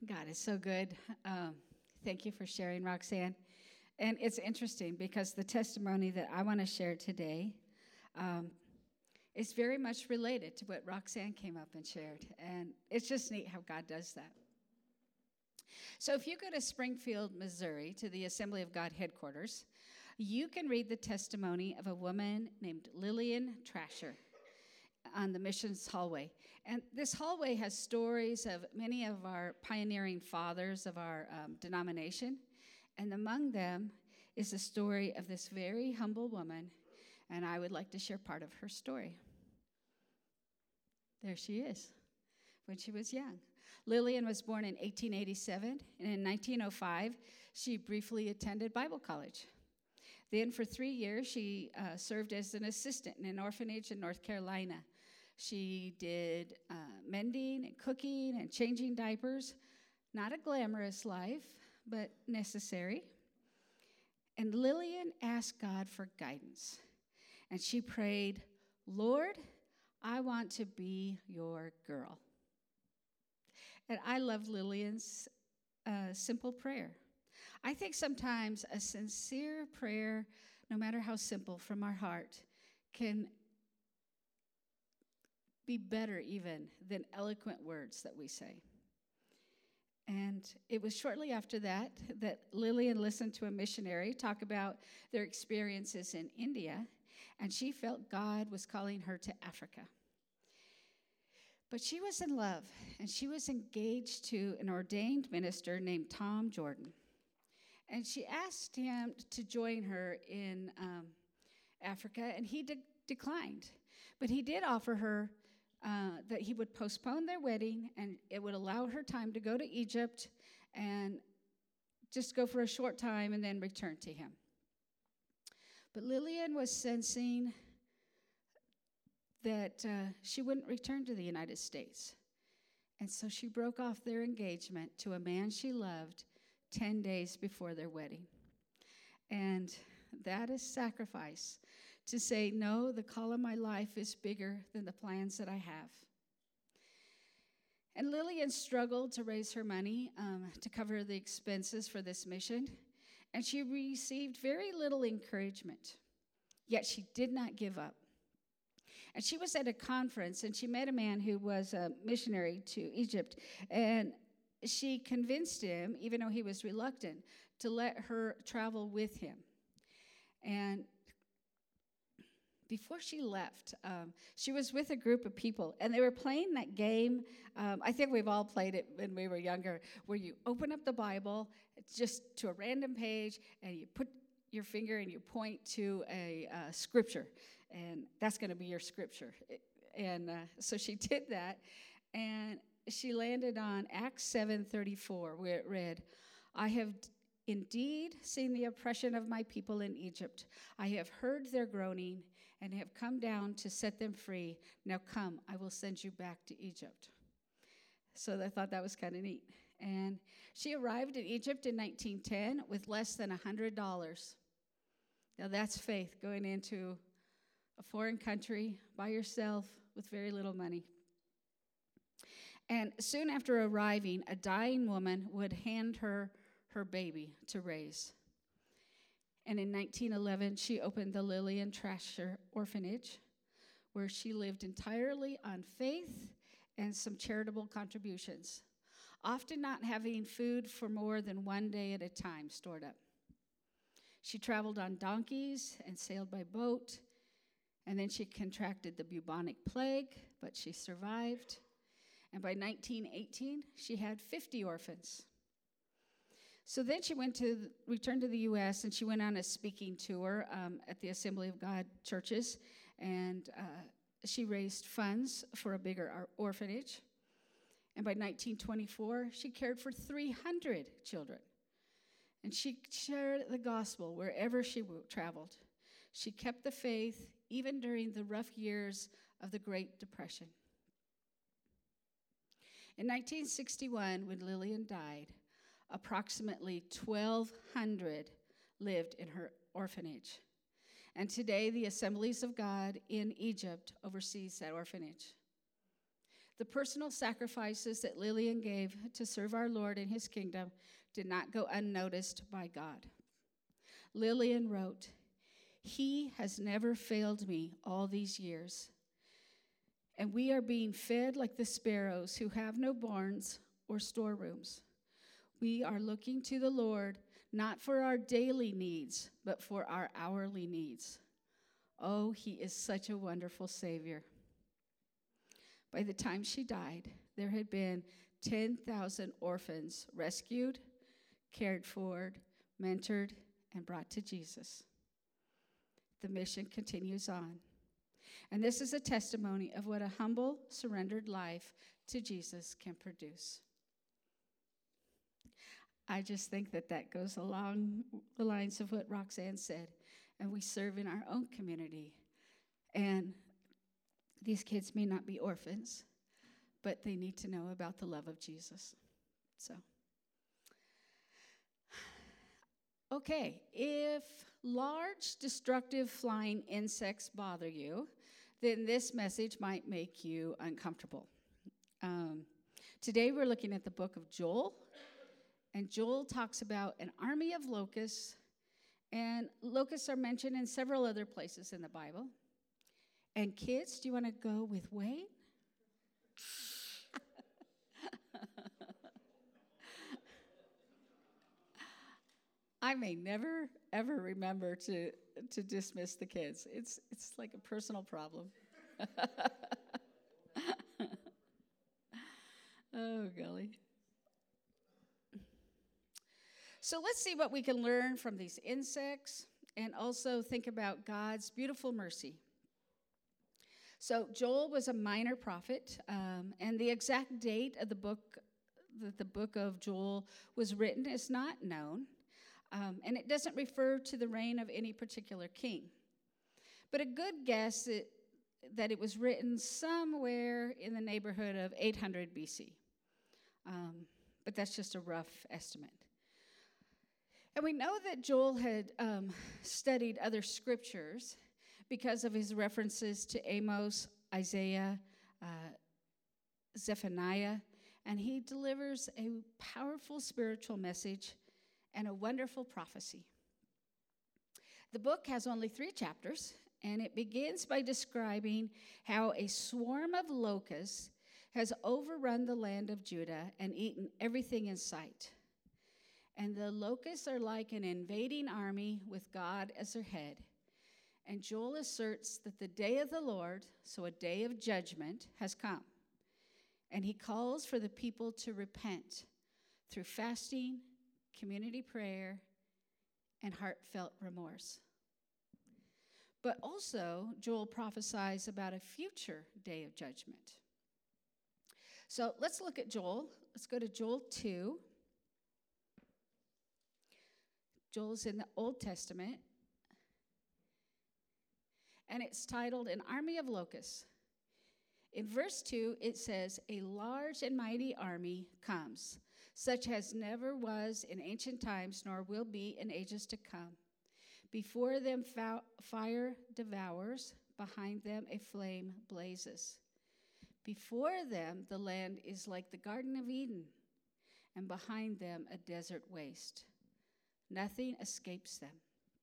God is so good. Thank you for sharing, Roxanne. And it's interesting because the testimony that I want to share today um, is very much related to what Roxanne came up and shared. And it's just neat how God does that. So if you go to Springfield, Missouri, to the Assembly of God headquarters, you can read the testimony of a woman named Lillian Trasher on the missions hallway. And this hallway has stories of many of our pioneering fathers of our denomination. And among them is the story of this very humble woman. And I would like to share part of her story. There she is, when she was young. Lillian was born in 1887, and in 1905, she briefly attended Bible college. Then for 3 years, she served as an assistant in an orphanage in North Carolina. She did mending and cooking and changing diapers. Not a glamorous life, but necessary. And Lillian asked God for guidance. And she prayed, "Lord, I want to be your girl." And I love Lillian's simple prayer. I think sometimes a sincere prayer, no matter how simple from our heart, can be better even than eloquent words that we say. And it was shortly after that Lillian listened to a missionary talk about their experiences in India, and she felt God was calling her to Africa. But she was in love, and she was engaged to an ordained minister named Tom Jordan. And she asked him to join her in Africa, and he declined. But he did offer her that he would postpone their wedding, and it would allow her time to go to Egypt and just go for a short time and then return to him. But Lillian was sensing that she wouldn't return to the United States. And so she broke off their engagement to a man she loved 10 days before their wedding. And that is sacrifice, to say, no, the call of my life is bigger than the plans that I have. And Lillian struggled to raise her money to cover the expenses for this mission, and she received very little encouragement, yet she did not give up. And she was at a conference, and she met a man who was a missionary to Egypt, and she convinced him, even though he was reluctant, to let her travel with him. And before she left, she was with a group of people, and they were playing that game. I think we've all played it when we were younger, where you open up the Bible just to a random page, and you put your finger and you point to a scripture, and that's going to be your scripture. And so she did that, and she landed on Acts 7:34, where it read, "I have indeed seen the oppression of my people in Egypt. I have heard their groaning and have come down to set them free. Now come, I will send you back to Egypt." So I thought that was kind of neat. And she arrived in Egypt in 1910 with less than $100. Now that's faith, going into a foreign country by yourself with very little money. And soon after arriving, a dying woman would hand her baby to raise. And in 1911, she opened the Lillian Trasher Orphanage, where she lived entirely on faith and some charitable contributions, often not having food for more than 1 day at a time stored up. She traveled on donkeys and sailed by boat, and then she contracted the bubonic plague, but she survived. And by 1918, she had 50 orphans. So then she returned to the U.S., and she went on a speaking tour at the Assembly of God churches, and she raised funds for a bigger orphanage. And by 1924, she cared for 300 children. And she shared the gospel wherever she traveled. She kept the faith even during the rough years of the Great Depression. In 1961, when Lillian died, approximately 1,200 lived in her orphanage. And today, the Assemblies of God in Egypt oversees that orphanage. The personal sacrifices that Lillian gave to serve our Lord in his kingdom did not go unnoticed by God. Lillian wrote, "He has never failed me all these years, and we are being fed like the sparrows who have no barns or storerooms. We are looking to the Lord not for our daily needs, but for our hourly needs. Oh, he is such a wonderful Savior." By the time she died, there had been 10,000 orphans rescued, cared for, mentored, and brought to Jesus. The mission continues on. And this is a testimony of what a humble, surrendered life to Jesus can produce. I just think that goes along the lines of what Roxanne said. And we serve in our own community. And these kids may not be orphans, but they need to know about the love of Jesus. So, okay, if large, destructive flying insects bother you, then this message might make you uncomfortable. Today we're looking at the book of Joel, and Joel talks about an army of locusts, and locusts are mentioned in several other places in the Bible. And kids, do you want to go with Wade? I may never, ever remember to dismiss the kids. It's like a personal problem. Oh, golly. So let's see what we can learn from these insects and also think about God's beautiful mercy. So Joel was a minor prophet, and the exact date of the book that the book of Joel was written is not known, and it doesn't refer to the reign of any particular king. But a good guess that it was written somewhere in the neighborhood of 800 BC. But that's just a rough estimate. And we know that Joel had studied other scriptures because of his references to Amos, Isaiah, Zephaniah, and he delivers a powerful spiritual message and a wonderful prophecy. The book has only 3 chapters, and it begins by describing how a swarm of locusts has overrun the land of Judah and eaten everything in sight. And the locusts are like an invading army with God as their head. And Joel asserts that the day of the Lord, so a day of judgment, has come. And he calls for the people to repent through fasting, community prayer, and heartfelt remorse. But also, Joel prophesies about a future day of judgment. So let's look at Joel. Let's go to Joel 2. Joel's in the Old Testament. And it's titled An Army of Locusts. In verse 2, it says, "A large and mighty army comes, such as never was in ancient times, nor will be in ages to come. Before them fire devours, behind them a flame blazes. Before them the land is like the Garden of Eden, and behind them a desert waste. Nothing escapes them.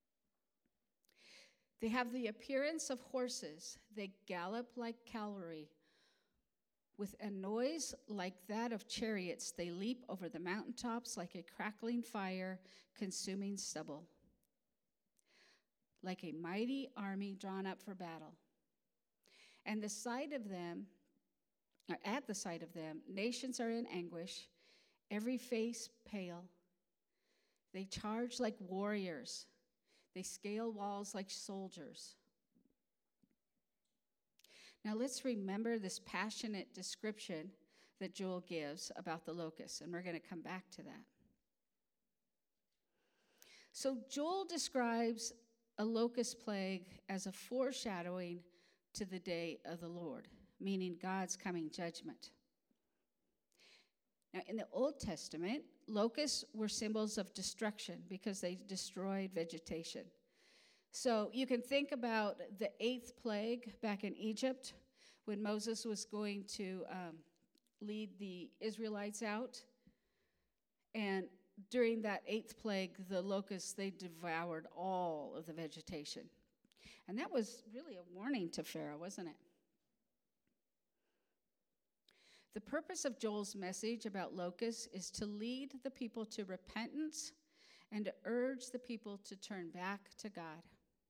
They have the appearance of horses. They gallop like cavalry. With a noise like that of chariots, they leap over the mountaintops like a crackling fire, consuming stubble. Like a mighty army drawn up for battle. And at the sight of them, nations are in anguish, every face pale. They charge like warriors. They scale walls like soldiers." Now let's remember this passionate description that Joel gives about the locusts, and we're going to come back to that. So Joel describes a locust plague as a foreshadowing to the day of the Lord, meaning God's coming judgment. Now, in the Old Testament, locusts were symbols of destruction because they destroyed vegetation. So you can think about the 8th plague back in Egypt when Moses was going to lead the Israelites out. And during that 8th plague, the locusts, they devoured all of the vegetation. And that was really a warning to Pharaoh, wasn't it? The purpose of Joel's message about locusts is to lead the people to repentance and to urge the people to turn back to God.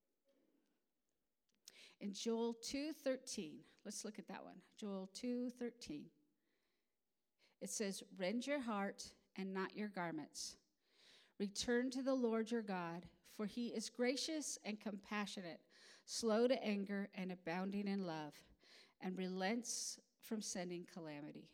In Joel 2:13, let's look at that one. Joel 2:13. It says, "Rend your heart and not your garments. Return to the Lord your God, for he is gracious and compassionate, slow to anger and abounding in love, and relents from sending calamity."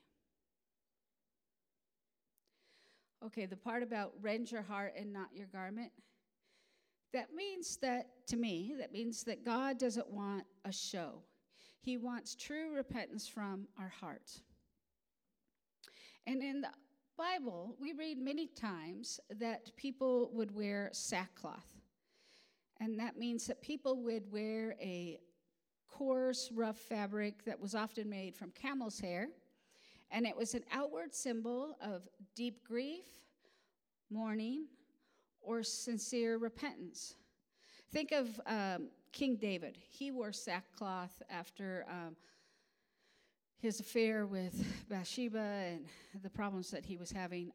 Okay, the part about rend your heart and not your garment, that means that, to me, that means that God doesn't want a show. He wants true repentance from our heart. And in the Bible, we read many times that people would wear sackcloth. And that means that people would wear a coarse, rough fabric that was often made from camel's hair. And it was an outward symbol of deep grief, mourning, or sincere repentance. Think of King David. He wore sackcloth after his affair with Bathsheba and the problems that he was having.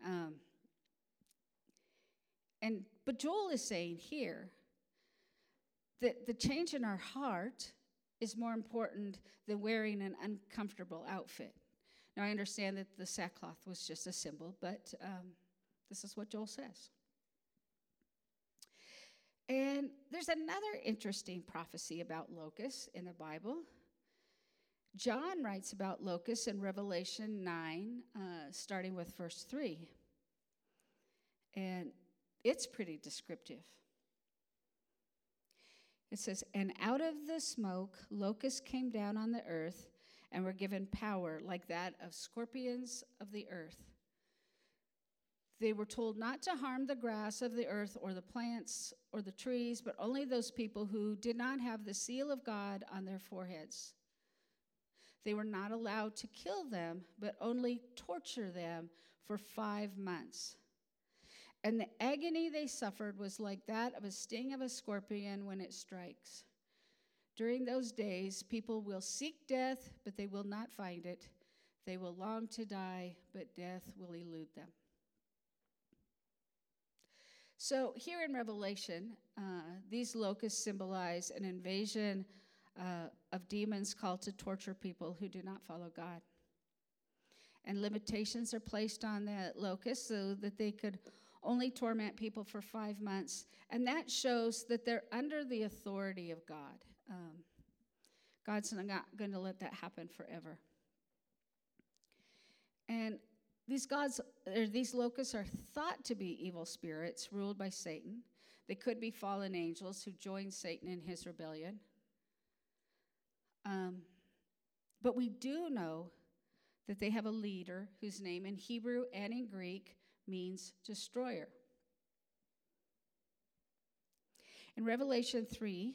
But Joel is saying here that the change in our heart is more important than wearing an uncomfortable outfit. Now, I understand that the sackcloth was just a symbol, but this is what Joel says. And there's another interesting prophecy about locusts in the Bible. John writes about locusts in Revelation 9, starting with verse 3. And it's pretty descriptive. It says, "And out of the smoke, locusts came down on the earth and were given power like that of scorpions of the earth. They were told not to harm the grass of the earth or the plants or the trees, but only those people who did not have the seal of God on their foreheads. They were not allowed to kill them, but only torture them for 5 months. And the agony they suffered was like that of a sting of a scorpion when it strikes. During those days, people will seek death, but they will not find it. They will long to die, but death will elude them." So here in Revelation, these locusts symbolize an invasion of demons called to torture people who do not follow God. And limitations are placed on the locusts so that they could only torment people for 5 months. And that shows that they're under the authority of God. God's not going to let that happen forever. And these locusts are thought to be evil spirits ruled by Satan. They could be fallen angels who joined Satan in his rebellion. But we do know that they have a leader whose name in Hebrew and in Greek means destroyer. In Revelation 3,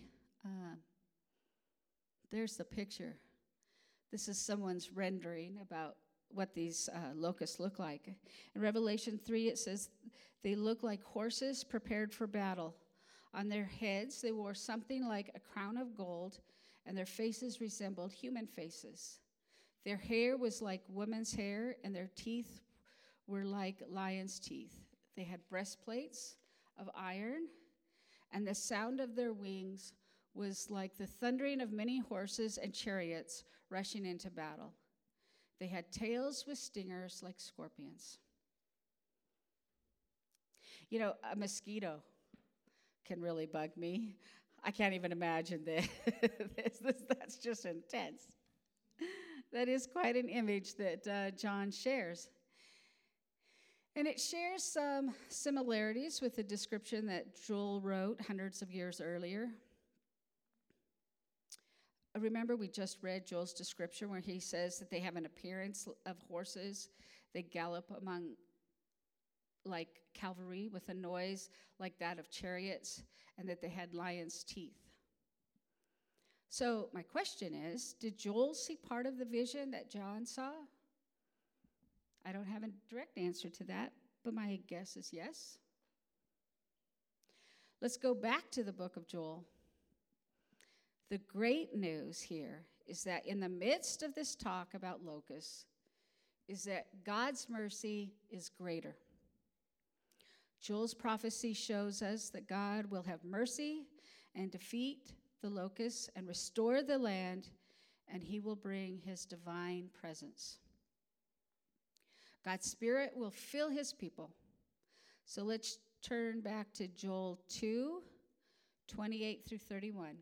there's the picture. This is someone's rendering about what these locusts look like. In Revelation 3, it says, "They look like horses prepared for battle. On their heads, they wore something like a crown of gold, and their faces resembled human faces. Their hair was like women's hair, and their teeth were like lions' teeth. They had breastplates of iron, and the sound of their wings was like the thundering of many horses and chariots rushing into battle. They had tails with stingers like scorpions." You know, a mosquito can really bug me. I can't even imagine this. That's just intense. That is quite an image that John shares. And it shares some similarities with the description that Joel wrote hundreds of years earlier. Remember, we just read Joel's description where he says that they have an appearance of horses. They gallop among like cavalry with a noise like that of chariots, and that they had lions' teeth. So my question is, did Joel see part of the vision that John saw? I don't have a direct answer to that, but my guess is yes. Let's go back to the book of Joel. The great news here is that in the midst of this talk about locusts, is that God's mercy is greater. Joel's prophecy shows us that God will have mercy and defeat the locusts and restore the land, and he will bring his divine presence. God's Spirit will fill his people. So let's turn back to Joel 2:28 through 31.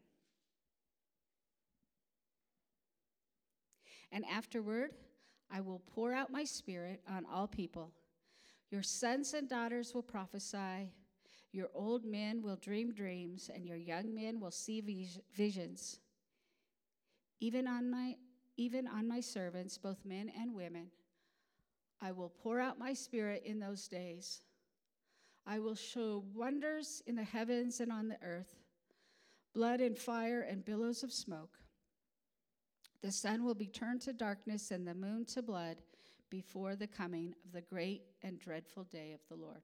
And afterward, I will pour out my Spirit on all people. Your sons and daughters will prophesy. Your old men will dream dreams, and your young men will see visions. Even on my servants, both men and women, I will pour out my Spirit in those days. I will show wonders in the heavens and on the earth, blood and fire and billows of smoke. The sun will be turned to darkness and the moon to blood before the coming of the great and dreadful day of the Lord.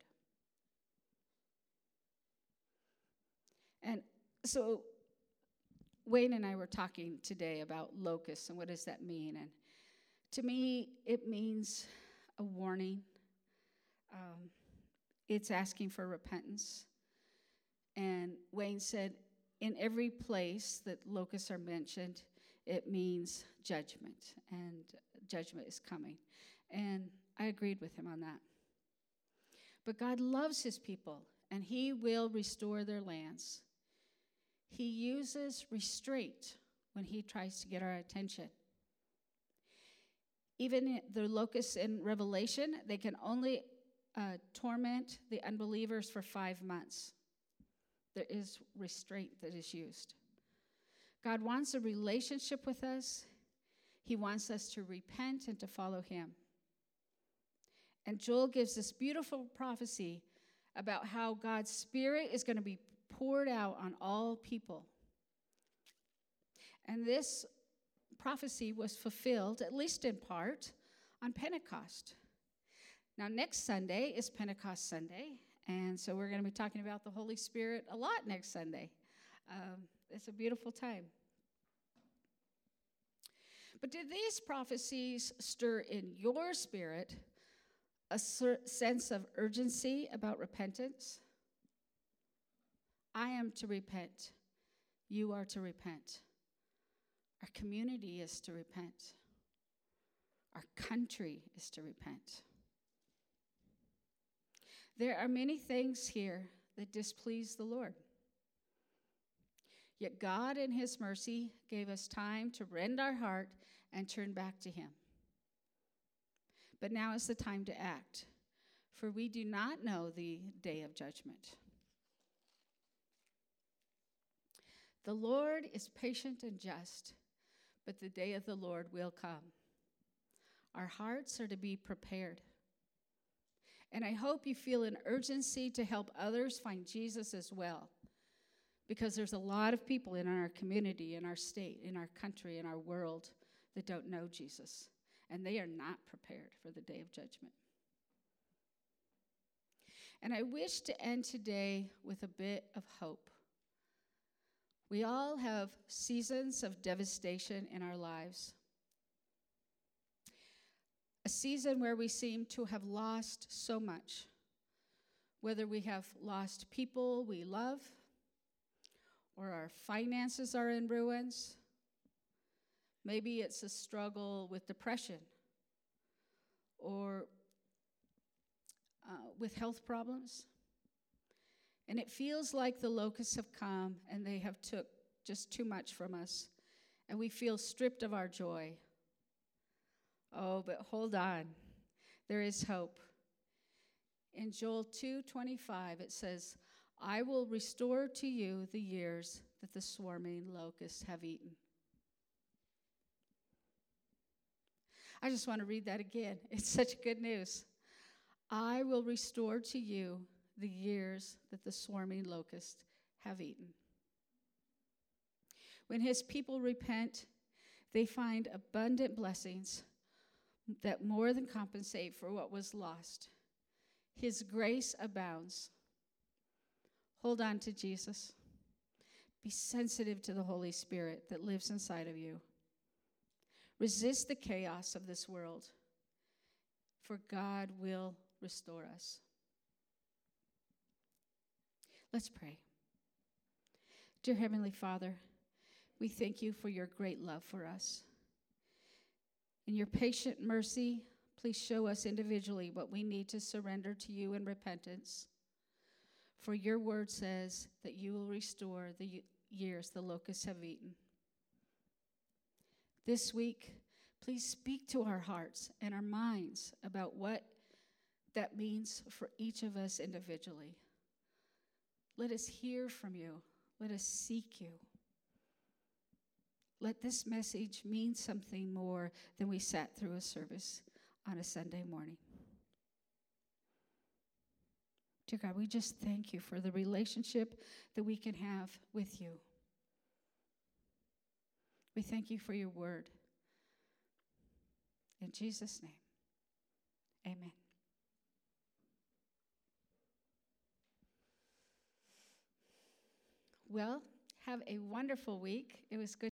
And so Wayne and I were talking today about locusts and what does that mean. And to me, it means a warning. It's asking for repentance. And Wayne said, in every place that locusts are mentioned, it means judgment, and judgment is coming. And I agreed with him on that. But God loves his people, and he will restore their lands. He uses restraint when he tries to get our attention. Even the locusts in Revelation, they can only torment the unbelievers for 5 months. There is restraint that is used. God wants a relationship with us. He wants us to repent and to follow him. And Joel gives this beautiful prophecy about how God's Spirit is going to be poured out on all people. And this prophecy was fulfilled, at least in part, on Pentecost. Now, next Sunday is Pentecost Sunday, and so we're going to be talking about the Holy Spirit a lot next Sunday. It's a beautiful time. But did these prophecies stir in your spirit a sense of urgency about repentance? I am to repent. You are to repent. Our community is to repent. Our country is to repent. There are many things here that displease the Lord. Yet God in his mercy gave us time to rend our heart and turn back to him. But now is the time to act, for we do not know the day of judgment. The Lord is patient and just, but the day of the Lord will come. Our hearts are to be prepared. And I hope you feel an urgency to help others find Jesus as well, because there's a lot of people in our community, in our state, in our country, in our world that don't know Jesus, and they are not prepared for the day of judgment. And I wish to end today with a bit of hope. We all have seasons of devastation in our lives. A season where we seem to have lost so much, whether we have lost people we love, or our finances are in ruins. Maybe it's a struggle with depression, or with health problems. And it feels like the locusts have come and they have took just too much from us, and we feel stripped of our joy. Oh, but hold on. There is hope. In Joel 2:25, it says, I will restore to you the years that the swarming locusts have eaten. I just want to read that again. It's such good news. I will restore to you the years that the swarming locusts have eaten. When his people repent, they find abundant blessings that more than compensate for what was lost. His grace abounds. Hold on to Jesus. Be sensitive to the Holy Spirit that lives inside of you. Resist the chaos of this world, for God will restore us. Let's pray. Dear Heavenly Father, we thank you for your great love for us. In your patient mercy, please show us individually what we need to surrender to you in repentance. For your word says that you will restore the years the locusts have eaten. This week, please speak to our hearts and our minds about what that means for each of us individually. Let us hear from you. Let us seek you. Let this message mean something more than we sat through a service on a Sunday morning. Dear God, we just thank you for the relationship that we can have with you. We thank you for your word. In Jesus' name, amen. Well, have a wonderful week. It was good.